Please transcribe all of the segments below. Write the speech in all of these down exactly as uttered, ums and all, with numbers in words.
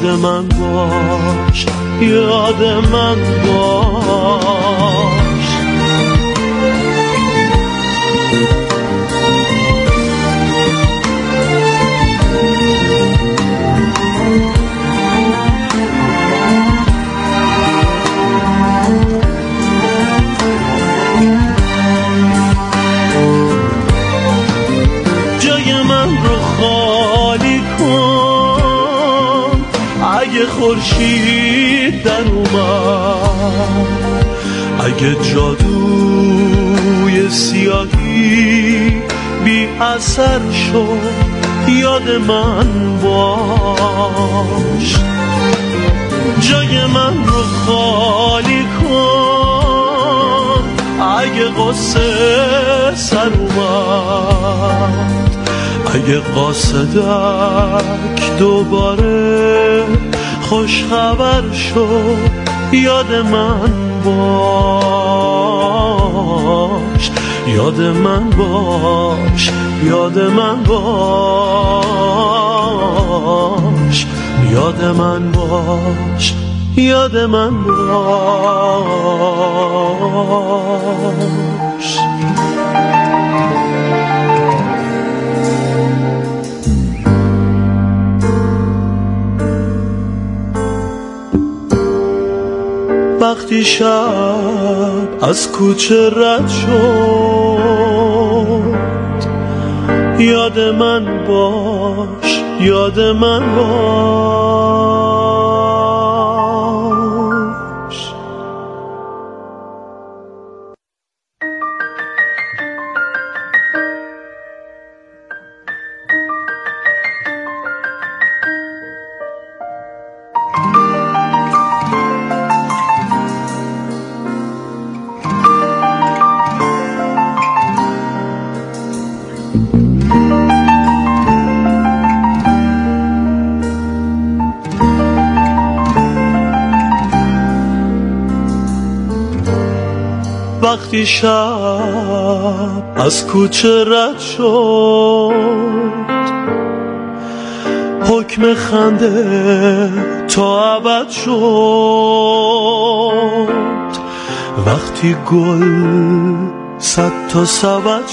من باش، یاد من باش. جای من رو خالی کن اگه خورشید در اومد، اگه جادوی سیاهی بی اثر شد، یاد من باش. جای من رو خالی کن اگه قصه سر اومد، اگه قاصدک دوباره خوش خبر شد، یاد من باش، یاد من باش، یاد من باش، یاد من باش، یاد من باش. وقتی شب از کوچه رد شد، یاد من باش، یاد من باش. وقتی شب از کوچه رد شد، حکم خنده تا ابد شد. وقتی گل صد تا سبد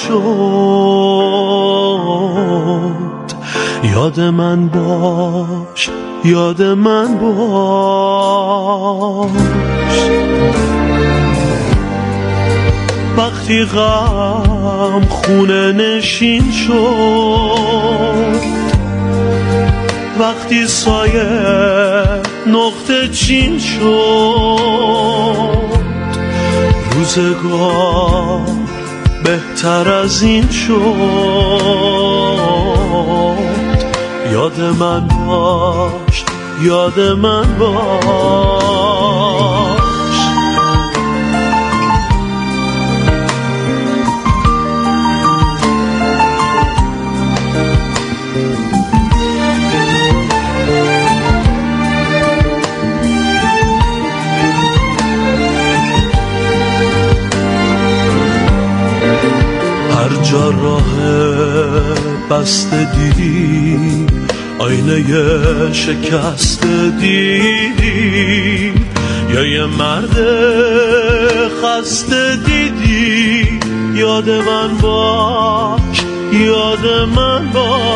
شد، یاد من باش، یاد من باش. وقتی غم خونه نشین شد، وقتی سایه نقطه چین شد، روزگار بهتر از این شد، یاد من باش، یاد من باش. هر جا راه بسته دیدی، آینه شکسته دیدی، یا یه مرد خسته دیدی، یاد من باش، یاد من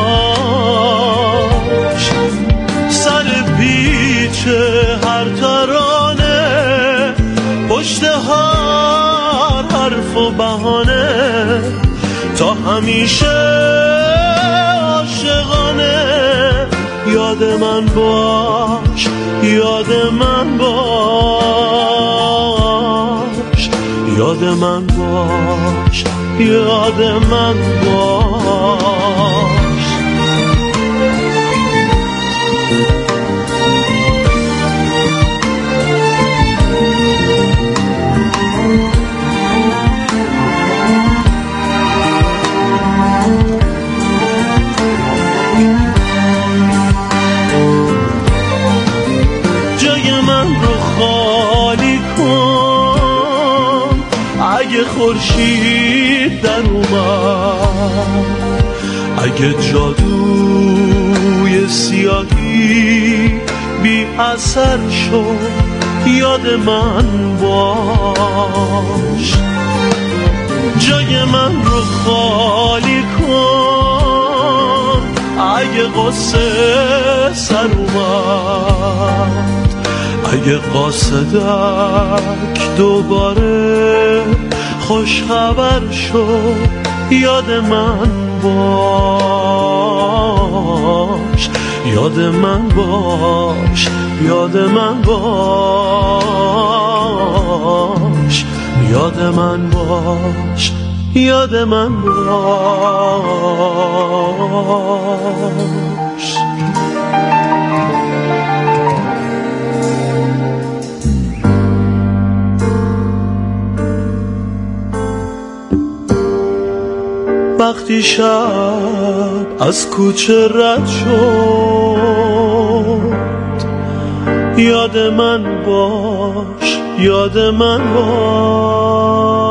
باش. سر پیچ هر ترانه، پشت هر حرف و بهانه، تا همیشه عاشقانه، یاد من باش، یاد من باش، یاد من باش، یاد من باش. اگه خورشید در اومد، اگه جادوی سیاهی بی اثر شو یاد من باش، جای من رو خالی کن اگه قصه سر اومد، اگه قاصدک دوباره خوش خبر شو یاد من باش، یاد من باش، یاد من باش، یاد من باش، یاد من باش. وقتی شب از کوچه رد شد یاد من باش، یاد من باش.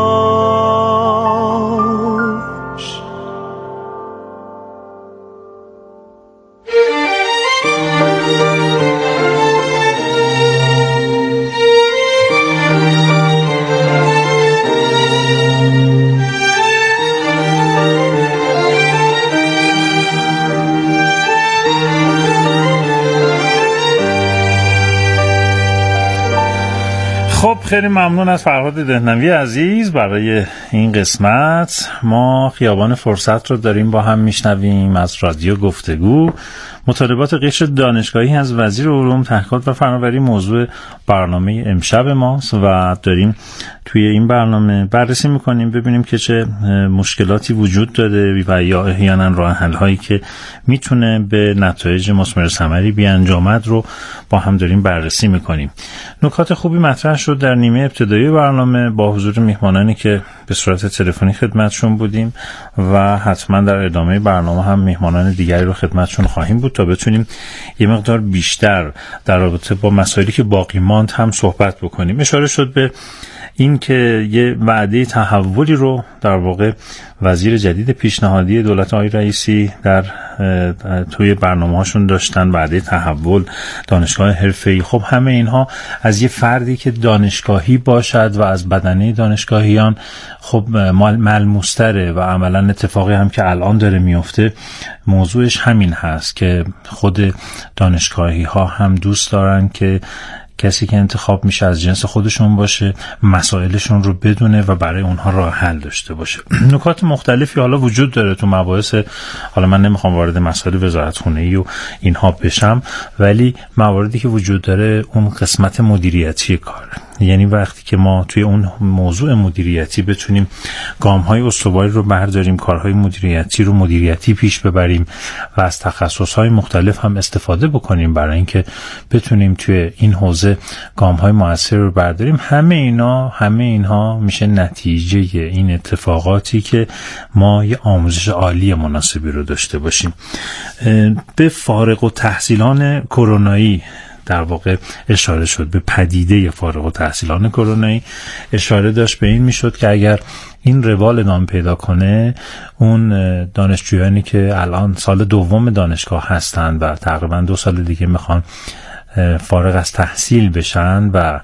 خب خیلی ممنون از فرهاد دهنوی عزیز برای این قسمت. ما خیابان فرصت رو داریم با هم میشنویم از رادیو گفتگو. مطالبات قشر دانشگاهی از وزیر علوم، تحقیقات و فناوری موضوع برنامه امشب ماست و داریم توی این برنامه بررسی میکنیم ببینیم که چه مشکلاتی وجود داره و یا احیانا راه حل هایی که میتونه به نتایج مثمر ثمری بیانجامد رو با هم داریم بررسی میکنیم. نکات خوبی مطرح شد در نیمه ابتدایی برنامه با حضور میهمانانی که به صورت تلفنی خدمتشون بودیم و حتما در ادامه برنامه هم میهمانان دیگری رو خدمتشون خواهیم بود تا بتونیم یه مقدار بیشتر در رابطه با مسائلی که باقی ماند هم صحبت بکنیم. اشاره شد به این که یه وعده تحولی رو در واقع وزیر جدید پیشنهادی دولت آقای رئیسی در توی برنامه‌هاشون داشتن، وعده تحول، دانشگاه حرفه‌ای. خب همه اینها از یه فردی که دانشگاهی باشد و از بدنه دانشگاهیان خب ملموس‌تره و عملاً اتفاقی هم که الان داره میفته موضوعش همین هست که خود دانشگاهی ها هم دوست دارن که کسی که انتخاب میشه از جنس خودشون باشه، مسائلشون رو بدونه و برای اونها راه حل داشته باشه. نکات مختلفی حالا وجود داره تو مباحث، حالا من نمیخوام وارد مسائل وزارتخونه‌ای و اینها بشم، ولی مواردی که وجود داره اون قسمت مدیریتی کاره. یعنی وقتی که ما توی اون موضوع مدیریتی بتونیم گام‌های استواری رو برداریم، کارهای مدیریتی رو مدیریتی پیش ببریم و از تخصص‌های مختلف هم استفاده بکنیم برای اینکه بتونیم توی این حوزه گام‌های موثر رو برداریم، همه اینا همه اینها میشه نتیجه این اتفاقاتی که ما یه آموزش عالی مناسبی رو داشته باشیم. به فارغ التحصیلان کرونایی در واقع اشاره شد، به پدیده فارغ التحصیلان کرونایی اشاره داشت. به این میشد که اگر این روال ادامه پیدا کنه، اون دانشجویانی که الان سال دوم دانشگاه هستند و تقریبا دو سال دیگه میخوان فارغ از تحصیل بشن و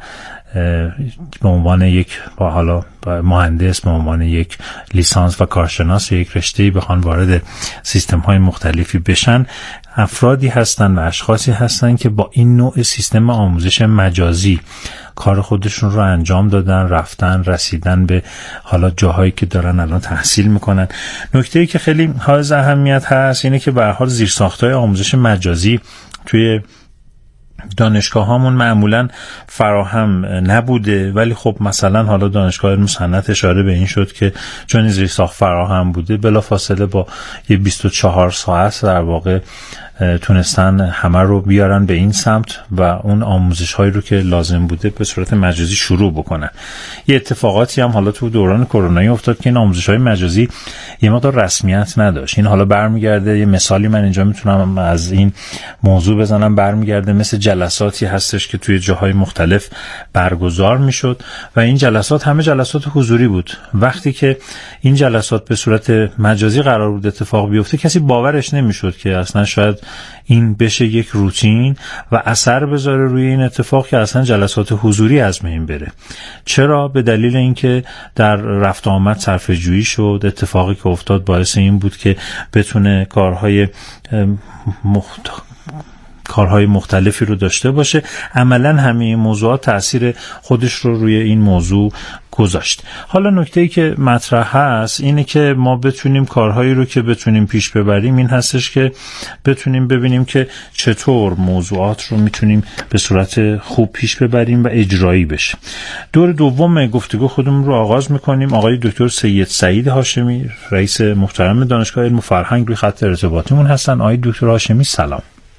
به عنوان یک با حالا مهندس، به عنوان یک لیسانس و کارشناس یک رشته‌ای بخوان وارد سیستم‌های مختلفی بشن، افرادی هستن و اشخاصی هستن که با این نوع سیستم آموزش مجازی کار خودشون رو انجام دادن، رفتن، رسیدن به حالا جاهایی که دارن الان تحصیل میکنن. نکته‌ای که خیلی حائز اهمیت هست اینه که به هر حال زیرساخت‌های آموزش مجازی توی دانشگاه هامون معمولا فراهم نبوده، ولی خب مثلا حالا دانشگاه علم صنعت اشاره به این شد که چون زیرساخت فراهم بوده بلافاصله با یه بیست و چهار ساعت در واقع تونستن همه رو بیارن به این سمت و اون آموزش هایی رو که لازم بوده به صورت مجازی شروع بکنن. یه اتفاقاتی هم حالا تو دوران کرونایی افتاد که این آموزش های مجازی یه مقدار رسمیت نداشت. این حالا برمیگرده، یه مثالی من اینجا میتونم از این موضوع بزنم، برمیگرده مثل جلساتی هستش که توی جاهای مختلف برگزار میشد و این جلسات همه جلسات حضوری بود. وقتی که این جلسات به صورت مجازی قرار بود اتفاق بیفته کسی باورش نمیشد که اصلا شاید این بشه یک روتین و اثر بذاره روی این اتفاق که اصلا جلسات حضوری از بین بره. چرا؟ به دلیل اینکه در رفت آمد صرفه‌جویی شد. اتفاقی که افتاد باعث این بود که بتونه کارهای مخت... کارهای مختلفی رو داشته باشه. عملاً همه این موضوعات تأثیر خودش رو روی این موضوع گذاشت. حالا نکته‌ای که مطرح هست اینه که ما بتونیم کارهایی رو که بتونیم پیش ببریم این هستش که بتونیم ببینیم که چطور موضوعات رو میتونیم به صورت خوب پیش ببریم و اجرایی بشه. دور دوم گفتگو خودمون رو آغاز میکنیم. آقای دکتر سید سعید هاشمی، رئیس محترم دانشگاه علم و فرهنگ، روی خط ارتباطیمون هستن. آقای دکتر هاشمی سلام.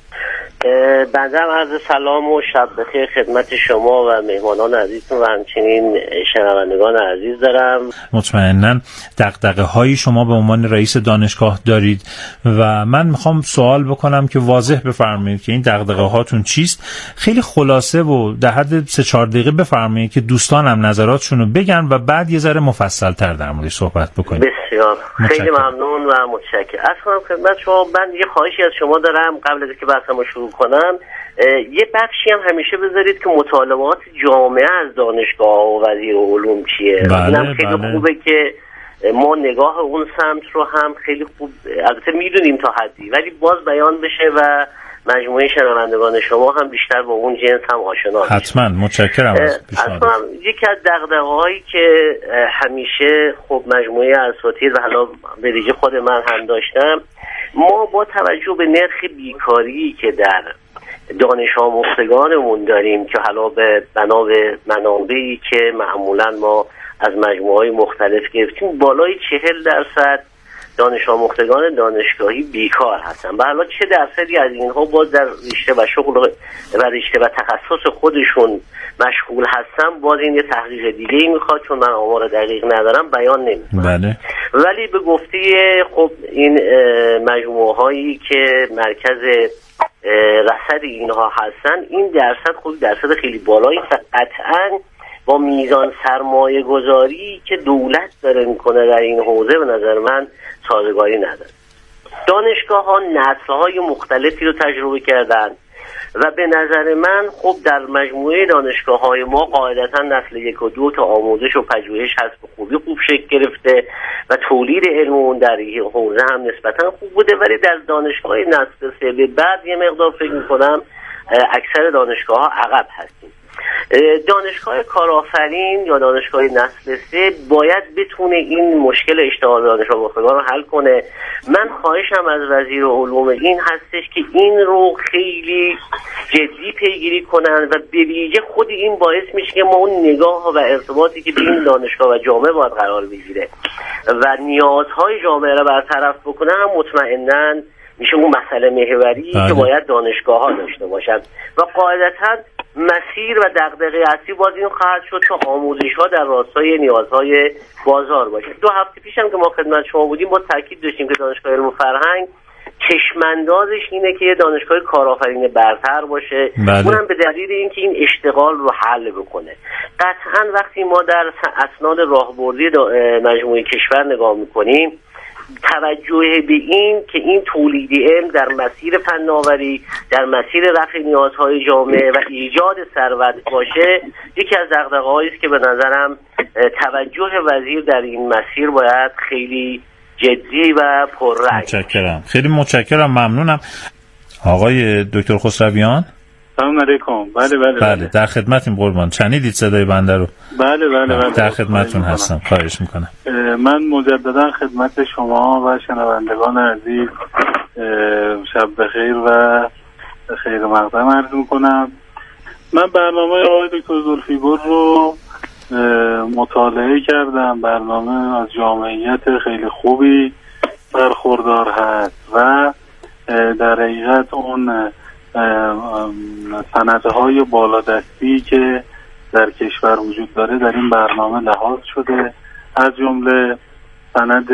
بنده عرض سلام و شب بخیر خدمت شما و مهمانان عزیزتون و همچنین شنوندگان عزیز دارم. مطمئناً دغدغه هایی شما به عنوان رئیس دانشگاه دارید و من میخوام سوال بکنم که واضح بفرمایید که این دغدغه هاتون چیست. خیلی خلاصه و در حد سه چهار دقیقه بفرمایید که دوستانم نظراتشون رو بگن و بعد یه ذره مفصل تر در موردش صحبت بکنیم. بسیار خیلی ممنون و متشکرم. اصلا خدمت شما من یه خواهشی از شما دارم قبل از اینکه بحثمو شروع کنم یه بخشی هم همیشه بذارید که مطالبات جامعه از دانشگاه و وزیر علوم چیه. اینم خیلی بله. خوبه که ما نگاه اون سمت رو هم خیلی خوب البته میدونیم تا حدی ولی باز بیان بشه و مجموعه شنوندگان شما هم بیشتر با اون جنس هم آشنا بشن. حتما متشکرم از پیشنهاد. یکی از دغدغه‌هایی که همیشه خب مجموعه اساتید و حالا به ویژه خود من هم داشتم، ما با توجه به نرخ بیکاری که در دانش آموختگانمون داریم که حالا به بنا به منابعی که معمولا ما از مجموعه‌های مختلف گرفتیم بالای چهل درصد دانش آموختگان دانشگاهی بیکار هستن. و حالا چه درصدی از اینها باز در رشته و شغل و رشته و تخصص خودشون مشغول هستن باز این یه تحقیق دیگه ای میخواد، چون من آمار دقیق ندارم بیان نمیکنم. بله. ولی به گفته خب این مجموعه هایی که مرکز رصد اینها هستن این درصد خود درصد خیلی بالایی قطعاً با میزان سرمایه گذاری که دولت داره میکنه در این حوزه به نظر من سازگاری نداره. دانشگاه ها نسل های مختلفی رو تجربه کردن و به نظر من خب در مجموعه دانشگاه های ما قاعدتا نسل یک و دو تا آموزش و پژوهش هست به خوبی خوب شکل گرفته و تولید علم اون در این حوزه هم نسبتا خوب بوده، ولی در دانشگاه نسل سه به بعد یه مقدار فکر میکنم اکثر دانشگاه ها عقب هستیم. دانشگاه کارآفرین یا دانشگاه نسل سه باید بتونه این مشکل اشتغال دانش آموختگان رو حل کنه. من خواهشم از وزیر علوم این هستش که این رو خیلی جدی پیگیری کنن و به ویژه خود این باعث میشه که ما اون نگاه و ارتباطی که بین دانشگاه و جامعه باید قرار بگیره و نیازهای جامعه رو برطرف بکنه هم مطمئناً میشه اون مسئله محوری که باید دانشگاه ها داشته باشن و قاعدتاً مسیر و دغدغه اصلی باز این خواهد شد که آموزش ها در راستای نیازهای بازار باشه. دو هفته پیش هم که ما خدمت شما بودیم با تاکید داشتیم که دانشگاه علم و فرهنگ چشماندازش اینه که یه دانشگاه کارآفرین برتر باشه. بله. اونم به دلیل اینکه این اشتغال رو حل بکنه. قطعاً وقتی ما در اسناد راهبردی مجموعه کشور نگاه میکنیم توجه به این که این تولید علم در مسیر فناوری در مسیر رفع نیازهای جامعه و ایجاد ثروت باشه یکی از دغدغه‌هایی است که به نظرم توجه وزیر در این مسیر باید خیلی جدی و پررنگ. متشکرم. خیلی متشکرم، ممنونم. آقای دکتر خسرویان سلام علیکم. بله بله بله در خدمتیم قربان. شنیدید صدای بنده رو؟ بله بله بله در خدمتتون هستم. خواهش میکنم. من مجددا خدمت شما و شنوندگان عزیز شب بخیر و خیر مقدم عرض میکنم. من برنامه آقای دکتر زلفیگل رو مطالعه کردم. برنامه از جامعیت خیلی خوبی برخوردار هست و در حقیقت اون سندهای بالادستی که در کشور وجود داره در این برنامه لحاظ شده، از جمله سند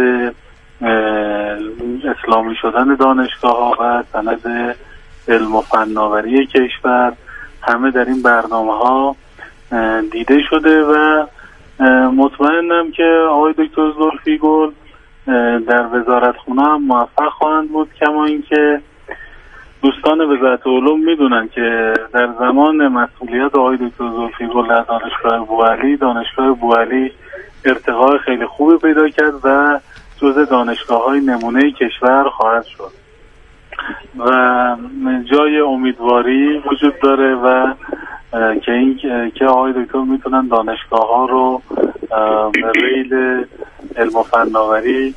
اسلامی شدن دانشگاه ها و سند علم و فناوری کشور همه در این برنامه ها دیده شده و مطمئنم که آقای دکتر زلفیگل در وزارتخونه هم موفق خواهند بود، کما اینکه دوستان وزارت علوم میدونن که در زمان مسئولیت آقای دکتر ذوالفیق‌الله در دانشگاه بوعلی، دانشگاه بوعلی ارتقای خیلی خوبی پیدا کرد و جزء دانشگاه‌های نمونه کشور خواهد شد و جای امیدواری وجود داره و که این که آقای دکتر میتونن دانشگاه‌ها رو به ریل علم و فناوری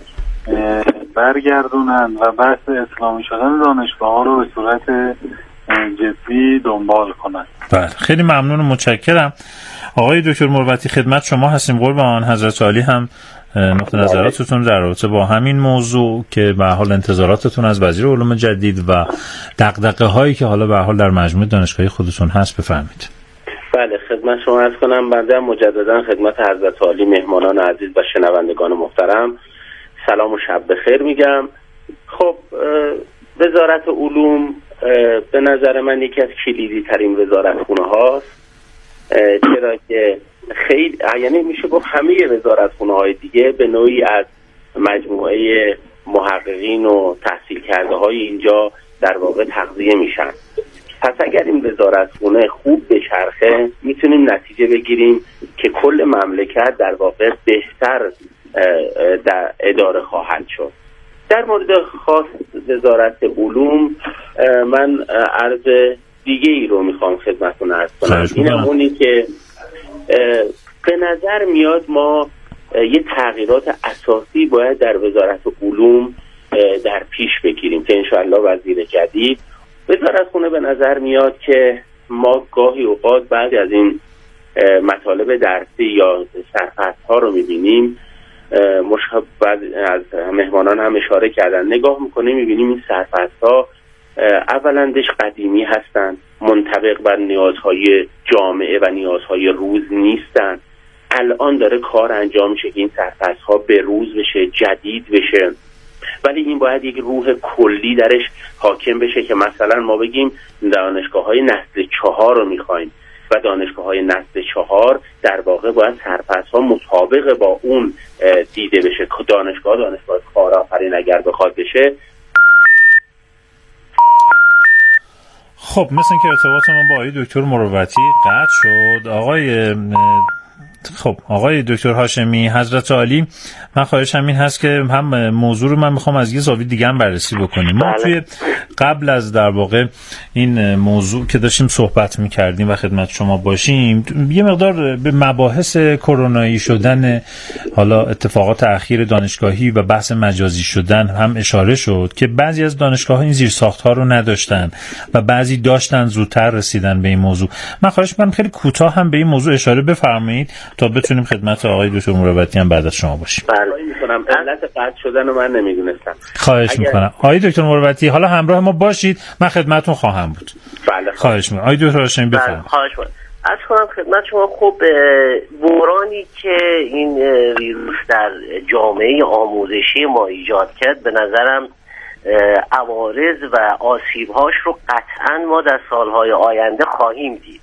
برگردونن و بحث اسلامی شدن دانشگاه‌ها رو به صورت جدی دنبال کنن. بله، خیلی ممنون و متشکرم. آقای دکتر مروتی خدمت شما هستیم. قربان حضرت عالی هم نقطه نظراتتون در رابطه با همین موضوع که به حال انتظاراتتون از وزیر علوم جدید و دغدغه هایی که حالا به حال در مجموعه دانشگاهی خودتون هست بفرمایید. بله، خدمت شما عرض کنم. بنده مجددا خدمت حضرت عالی، مهمانان عزیز و شنوندگان محترم سلام و شب بخیر میگم. خب وزارت علوم به نظر من یکی از کلیدی ترین وزارتخونه هاست، چرا که خیلی یعنی میشه گفت همه وزارتخونه های دیگه به نوعی از مجموعه محققین و تحصیل کرده های اینجا در واقع تغذیه میشن. پس اگر این وزارتخونه خوب بچرخه میتونیم نتیجه بگیریم که کل مملکت در واقع بهتر در اداره خواهد شد. در مورد خاص وزارت علوم من عرض دیگه ای رو میخوام خدمتتون عرض کنم. اینم اونی که به نظر میاد ما یه تغییرات اساسی باید در وزارت علوم در پیش بگیریم که انشاءالله وزیر جدید وزارتخونه به نظر میاد که ما گاهی اوقات بعد از این مطالب درسی یا سرفصل‌ها رو میبینیم، مشابه از مهمانان هم اشاره کردن، نگاه میکنیم میبینیم این سرفصل‌ها اولندش قدیمی هستن، منطبق بر نیازهای جامعه و نیازهای روز نیستن. الان داره کار انجام میشه که این سرفصل‌ها به روز بشه، جدید بشه، ولی این باید یک روح کلی درش حاکم بشه که مثلا ما بگیم دانشگاه‌های نسل چهار رو میخوایم و دانشگاه‌های نسل چهار در واقع باید سرفصل‌ها مطابق با اون دیده بشه. دانشگاه دانشگاه کارآفرین اگر بخواد بشه. خب مثل که ارتباط ما با آقای دکتر مروتی قطع شد. آقای خب آقای دکتر هاشمی، حضرت عالی، من خواهشم این هست که هم موضوع رو من میخوام از یه زاویه دیگه هم بررسی بکنیم. ما توی قبل از در واقع این موضوع که داشتیم صحبت میکردیم و خدمت شما باشیم، یه مقدار به مباحث کرونایی شدن حالا اتفاقات اخیر دانشگاهی و بحث مجازی شدن هم اشاره شد که بعضی از دانشگاه‌ها این زیرساخت‌ها رو نداشتن و بعضی داشتن زودتر رسیدن به این موضوع. من خواهش می‌کنم خیلی کوتاه هم به این موضوع اشاره بفرمایید تا بتونیم خدمت آقای دکتر مروتی هم بعد از شما باشیم. بله می‌کنم. علت قطع شدن رو من نمی‌دونستم. خواهش اگر... می‌کنم. آقای دکتر مروتی حالا همراه ما باشید، من خدمتتون خواهم بود. بله خواهش می‌کنم. آقای دکتر هاشمی بفرمایید. خواهش می‌کنم. از کنم خدمت شما. خب بحرانی که این ویروس در جامعه آموزشی ما ایجاد کرد به نظرم عوارض و آسیب‌هاش رو قطعاً ما در سال‌های آینده خواهیم دید.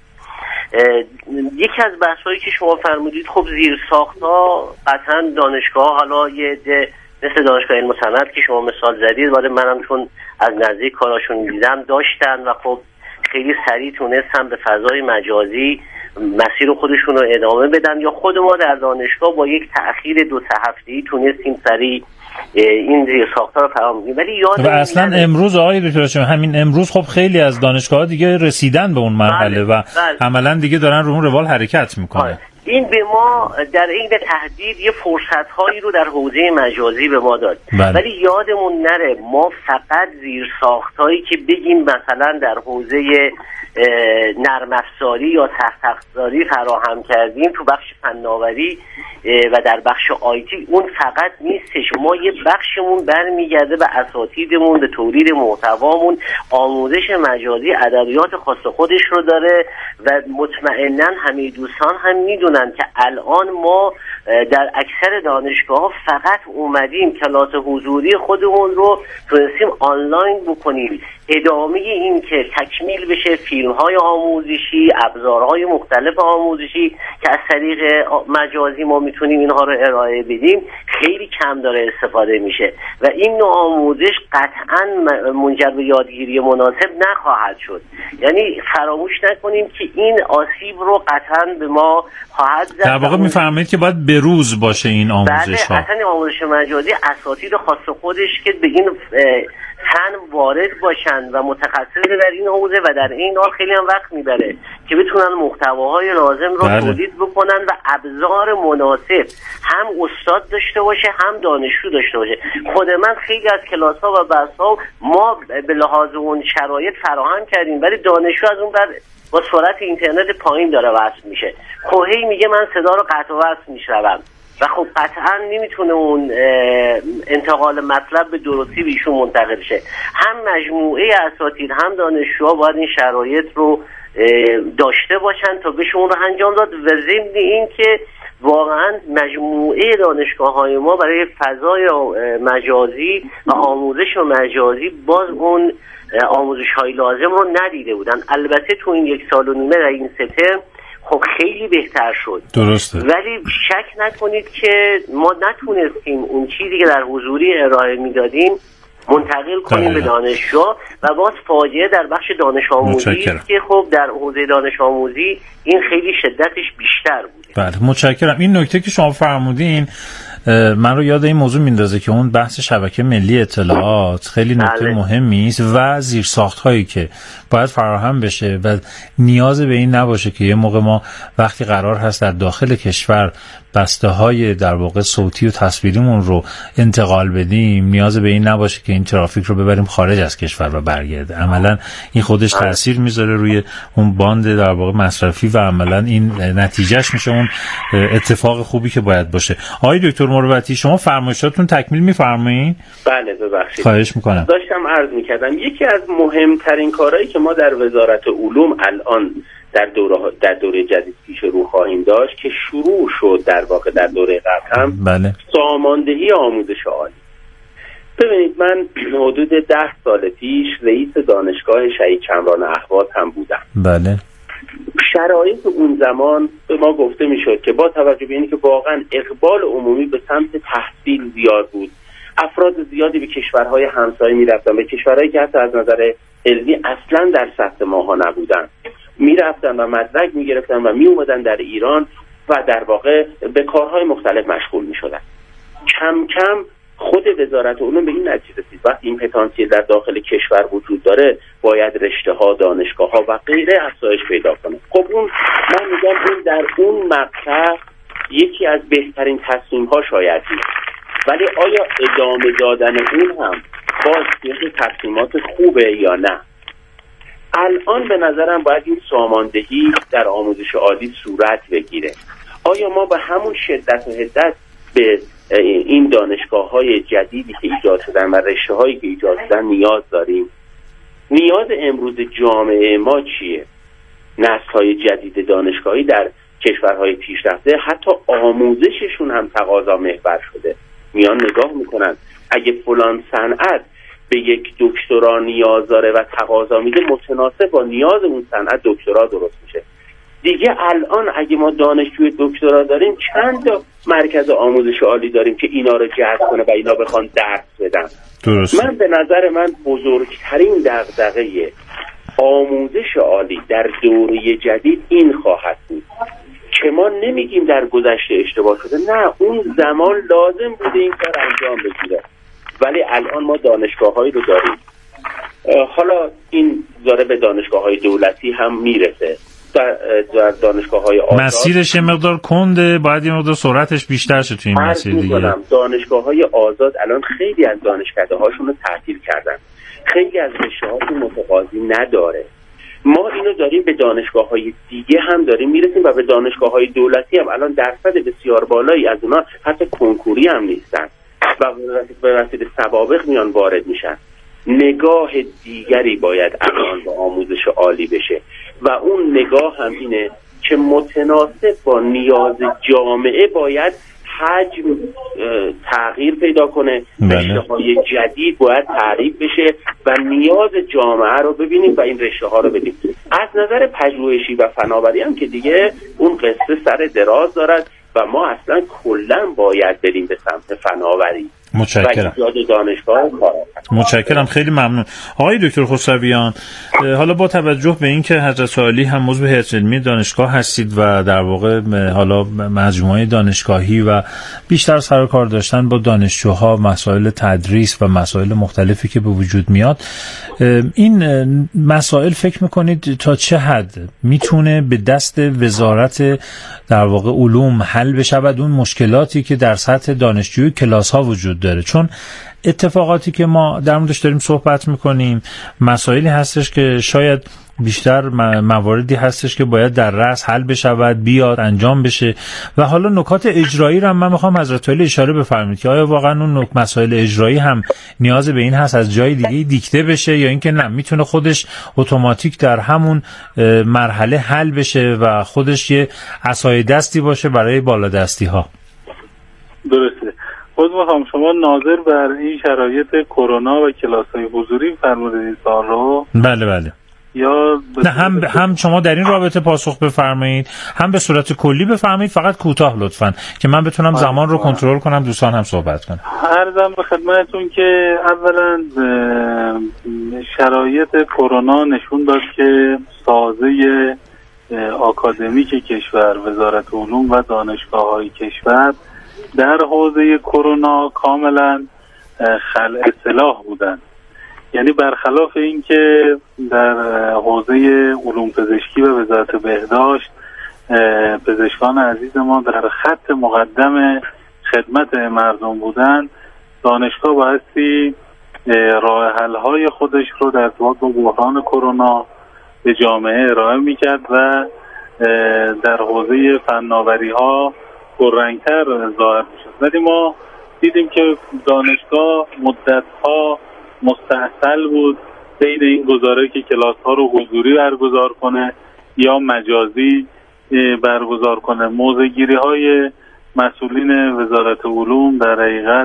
یکی از بحث‌هایی که شما فرمودید، خب زیرساخت‌ها قطعاً دانشگاه، حالا یه ده مثل دانشگاه علم و صنعت که شما مثال زدید، ولی منم چون از نزدیک کاراشون دیدم داشتن و خب خیلی سریع تونستن به فضای مجازی مسیر خودشون رو ادامه بدن، یا خود ما در دانشگاه با یک تأخیر دو سه هفته‌ای تونستیم سریع این زیرساخت‌ها رو فراهم کنیم. ولی یاد و اصلا نده... امروز آقای دکتر همین امروز خب خیلی از دانشگاه‌ها دیگه رسیدن به اون مرحله و بله. عملاً دیگه دارن رو اون روال حرکت میکنن. این به ما در این تهدید یه فرصت‌هایی رو در حوزه مجازی به ما داد. بله. ولی یادمون نره ما فقط زیرساخت‌هایی که بگیم مثلا در حوزه نرم افزاری یا سخت افزاری فراهم کردیم تو بخش فناوری و در بخش آیتی، اون فقط نیستش. ما یه بخشمون برمیگرده به اساتیدمون، به تولید محتوامون. آموزش مجازی ادبیات خاص خودش رو داره و مطمئناً همه دوستان هم میدونن که الان ما در اکثر دانشگاه فقط اومدیم کلاس حضوری خودمون رو تونستیم آنلاین بکنیم. ادامه این که تکمیل بشه فیلم های آموزشی، ابزارهای مختلف آموزشی که از طریق مجازی ما میتونیم اینها رو ارائه بدیم خیلی کم داره استفاده میشه و این نوع آموزش قطعا منجر به یادگیری مناسب نخواهد شد. یعنی فراموش نکنیم که این آسیب رو قطعا به ما خواهد زد. در واقع میفهمید که باید به روز باشه این آموزش ها. بله، اصلا آموزش مجازی اساتید خاص خودش که به این فن وارد باشن و متخصص در این حوزه و در این حال خیلی هم وقت میبره که بتونن محتواهای لازم رو بله. تولید بکنن و ابزار مناسب هم استاد داشته باشه هم دانشجو داشته باشه. خود من خیلی از کلاس‌ها و بحث‌ها ما به لحاظ اون شرایط فراهم کردیم ولی دانشجو از اون بر با سرعت اینترنت پایین داره وصل میشه. کوهی میگه من صدا رو قطع و وصل میشنوم و خب قطعا نمیتونه اون انتقال مطلب به درستی به ایشون منتقل شه. هم مجموعه اساتید هم دانشجوها باید این شرایط رو داشته باشن تا بشه اون رو انجام داد و ضمن این که واقعا مجموعه دانشگاه‌های ما برای فضای مجازی و آموزش و مجازی باز اون آموزش‌های لازم رو ندیده بودن. البته تو این یک سال و نیمه در این سه ترم خب خیلی بهتر شد. درسته. ولی شک نکنید که ما نتونستیم اون چیزی که در حضوری ارائه میدادیم منتقل کنیم به دانشجو و باز فاجعه در بخش دانش آموزی که خب در حوزه دانش آموزی این خیلی شدتش بیشتر بوده. بله متشکرم. این نکته که شما فرمودین من رو یاد این موضوع میندازه که اون بحث شبکه ملی اطلاعات خیلی نکته بله. مهمی است و زیرساخت‌هایی که باید فراهم بشه و نیاز به این نباشه که یه موقع ما وقتی قرار هست در داخل کشور بسته‌های در واقع صوتی و تصویریمون رو انتقال بدیم نیاز به این نباشه که این ترافیک رو ببریم خارج از کشور و برگرده. عملاً این خودش تأثیر میذاره روی اون باند در واقع مصرفی و عملاً این نتیجهش میشه اون اتفاق خوبی که باید باشه. آقای دکتر مروتی شما فرمایشاتون تکمیل می‌فرمایید؟ بله ببخشید. خواهش می‌کنم. داشتم عرض می‌کردم یکی از مهمترین کارهایی که ما در وزارت علوم الان در دوره در دوره جدید پیش رو خواهیم داشت که شروع شد در واقع در دوره قبل هم بله. ساماندهی آموزش عالی. ببینید من حدود ده سال پیش رئیس دانشگاه شهید کمران اهواز هم بودم. بله. شرایط اون زمان به ما گفته میشد که با توجه به اینکه واقعا اقبال عمومی به سمت تحصیل زیاد بود، افراد زیادی به کشورهای همسایه میرفتن، به کشورهایی که حتی از نظر علمی اصلا در سطح ماها نبودن میرفتن و مدرک میگرفتن و میومدن در ایران و در واقع به کارهای مختلف مشغول میشدن. کم کم خود وزارت علوم به این نتیجه رسید وقتی این پتانسیل در داخل کشور وجود داره باید رشته ها، دانشگاه ها و غیره افزایش پیدا کنه. خب اون من میگم اون در اون مقطع یکی از بهترین تصمیم ها شاید بود، ولی آیا ادامه دادن اون هم باز یک تصمیمات خوبه یا نه؟ الان به نظرم باید این ساماندهی در آموزش عالی صورت بگیره. آیا ما به همون شدت و حدت به این دانشگاه‌های جدیدی که ایجاد شدن و رشته‌هایی که ایجاد شدن نیاز داریم؟ نیاز امروز جامعه ما چیه؟ نسل‌های جدید دانشگاهی در کشورهای پیشرفته حتی آموزششون هم تقاضا محور شده. میان نگاه میکنن اگه فلان صنعت به یک دکترا نیاز داره و تقاضا میده متناسب با نیاز اون صنعت دکترا درست میشه. دیگه الان اگه ما دانشجوی دکترا داریم چند تا مرکز آموزش عالی داریم که اینا رو جذب کنه و اینا بخوان درس بدن. درست. من به نظر من بزرگترین دغدغه آموزش عالی در دوره جدید این خواهد بود که ما نمیگیم در گذشته اشتباه شده، نه اون زمان لازم بوده این کار انجام بگیره، ولی الان ما دانشگاه‌هایی رو داریم. حالا این داره به دانشگاه‌های دولتی هم میرسه، در دانشگاه‌های آزاد مسیرش یه مقدار کنده، باید یه مقدار سرعتش بیشتر شه تو این مسیر دیگه. دانشگاه‌های آزاد الان خیلی از دانشکده‌هاشون رو تعطیل کردن، خیلی از رشته‌هاشون متقاضی نداره. ما اینو داریم به دانشگاه‌های دیگه هم داریم میرسیم و به دانشگاه‌های دولتی هم الان درصد بسیار بالایی از اونها حتی کنکوری هم نیستن و به وسیله سوابق میان وارد میشن. نگاه دیگری باید الان به آموزش عالی بشه و اون نگاه هم اینه که متناسب با نیاز جامعه باید حجم تغییر پیدا کنه، رشته‌های جدید باید تعریف بشه و نیاز جامعه رو ببینیم و این رشته‌ها رو بدیم. از نظر پژوهشی و فناوری هم که دیگه اون قصه سر دراز دارد و ما اصلا کلاً باید بریم به سمت فناوری. متشکرم. متشکرم، خیلی ممنون. آقای دکتر خسرویان، حالا با توجه به این که حضرت عالی هم عضو هیئت علمی دانشگاه هستید و در واقع حالا مجموعه دانشگاهی و بیشتر سر و کار داشتن با دانشجوها، مسائل تدریس و مسائل مختلفی که به وجود میاد، این مسائل فکر میکنید تا چه حد میتونه به دست وزارت در واقع علوم حل بشود اون مشکلاتی که در سطح دانشجوی کلاس ها وجود داره؟ چون اتفاقاتی که ما در موردش داریم صحبت میکنیم مسائلی هستش که شاید بیشتر مواردی هستش که باید در رأس حل بشود، بیاد انجام بشه و حالا نکات اجرایی رو هم من میخوام حضرت عالی اشاره بفرمایید که آیا واقعا اون مسائل اجرایی هم نیاز به این هست از جای دیگه دیکته بشه یا اینکه نه میتونه خودش اتوماتیک در همون مرحله حل بشه و خودش یه عصای دستی باشه برای بالادستی ها؟ درسته. خود میخوام شما ناظر بر این شرایط کرونا و کلاس‌های حضوری فرمودید این سال رو؟ بله بله. یا نه هم هم شما در این رابطه پاسخ بفرمایید، هم به صورت کلی بفرمایید، فقط کوتاه لطفاً که من بتونم زمان رو کنترل کنم، دوستان هم صحبت کنم. عرضم به خدمتتون که اولا شرایط کرونا نشون داد که سازه آکادمیک کشور، وزارت علوم و دانشگاه‌های کشور در حوزه کرونا کاملا خلع سلاح بودن. یعنی برخلاف این که در حوزه علوم پزشکی و وزارت بهداشت پزشکان عزیز ما در خط مقدم خدمت مردم بودن، دانشگاه بایستی راه حل های خودش رو در ارتباط با بحران کرونا به جامعه ارائه میکرد و در حوزه فناوری ها پررنگتر ظاهر میشد. ولی ما دیدیم که دانشگاه مدت ها مستحصل بود بین این گزاره که کلاس ها رو حضوری برگزار کنه یا مجازی برگزار کنه. موضع گیری های مسئولین وزارت علوم در حقیقت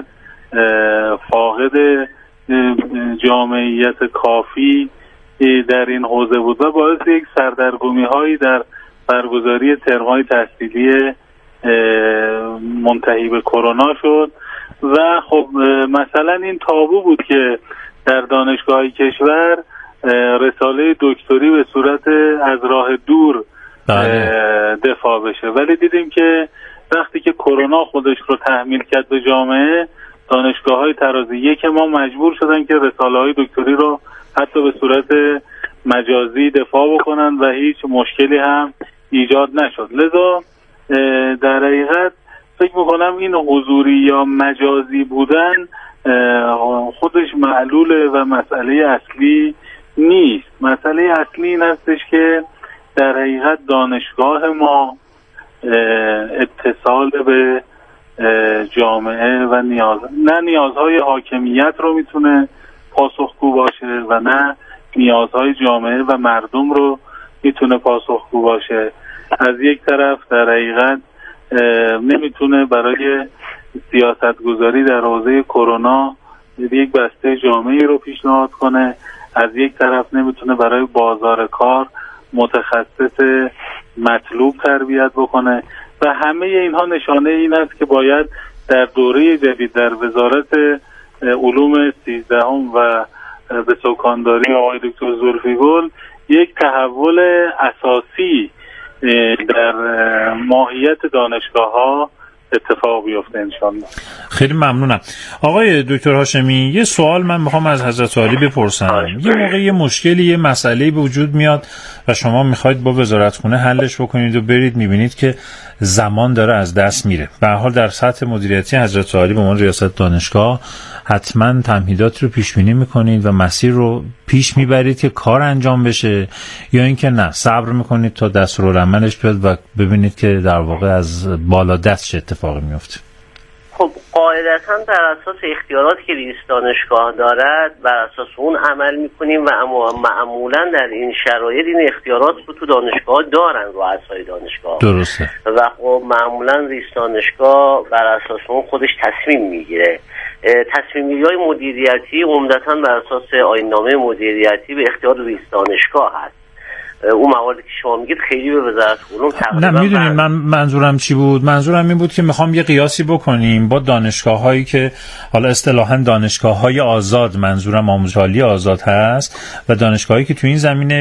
فاقد جامعیت کافی در این حوزه بود و باعث یک سردرگمی هایی در برگزاری ترم‌های تحصیلی منتهی به کرونا شد و خب مثلا این تابو بود که در دانشگاه‌های کشور رساله دکتری به صورت از راه دور دفاع بشه، ولی دیدیم که وقتی که کرونا خودش رو تحمیل کرد به جامعه، دانشگاه‌های ترازی یک ما مجبور شدن که رساله‌های دکتری رو حتی به صورت مجازی دفاع بکنن و هیچ مشکلی هم ایجاد نشد. لذا در حقیقت فکر میکنم این حضوری یا مجازی بودن خودش معلول و مسئله اصلی نیست. مسئله اصلی این هستش که در حقیقت دانشگاه ما اتصال به جامعه و نیاز نه نیازهای حاکمیت رو میتونه پاسخگو باشه و نه نیازهای جامعه و مردم رو میتونه پاسخگو باشه. از یک طرف در حقیقت نمیتونه برای سیاست گذاری در حوزه کرونا یک بسته جامعی رو پیشنهاد کنه، از یک طرف نمیتونه برای بازار کار متخصص مطلوب تربیت بکنه و همه اینها نشانه این است که باید در دوره جدید در وزارت علوم سیزدهم و به سکانداری آقای دکتر زلفیگل یک تحول اساسی در ماهیت دانشگاه‌ها اتفاق بیفته انشالله. خیلی ممنونم. آقای دکتر هاشمی، یه سوال من میخوام از حضرت عالی بپرسم. یه موقع یه مشکلی، یه مسئله‌ای به وجود میاد و شما میخواید با وزارتخونه حلش بکنید و برید میبینید که زمان داره از دست میره. به هر حال در سطح مدیریتی حضرت عالی به عنوان ریاست دانشگاه حتما تمهیدات رو پیش بینی میکنید و مسیر رو پیش میبرید که کار انجام بشه، یا اینکه نه صبر میکنید تا دستورالعملش بیاد و ببینید که در واقع از بالا دست چه اتفاقی میفته؟ خب قاعدتا بر اساس اختیاراتی که رئیس دانشگاه دارد بر اساس اون عمل میکنیم و اما معمولا در این شرایط این اختیارات رو تو دانشگاه دارن رؤسای دانشگاه. درسته. و خب معمولا رئیس دانشگاه بر اساس اون خودش تصمیم میگیره. تصمیم گیری های مدیریتی عمدتا بر اساس آیین‌نامه مدیریتی به اختیار رئیس دانشگاه هست. اون مواردی که شما میگید خیلی به وزارت علوم تقریبا نه میدونید من منظورم چی بود؟ منظورم این بود که میخوام یه قیاسی بکنیم با دانشگاه هایی که حالا اصطلاحاً دانشگاه های آزاد، منظورم آموزشی آزاد هست، و دانشگاهایی که تو این زمینه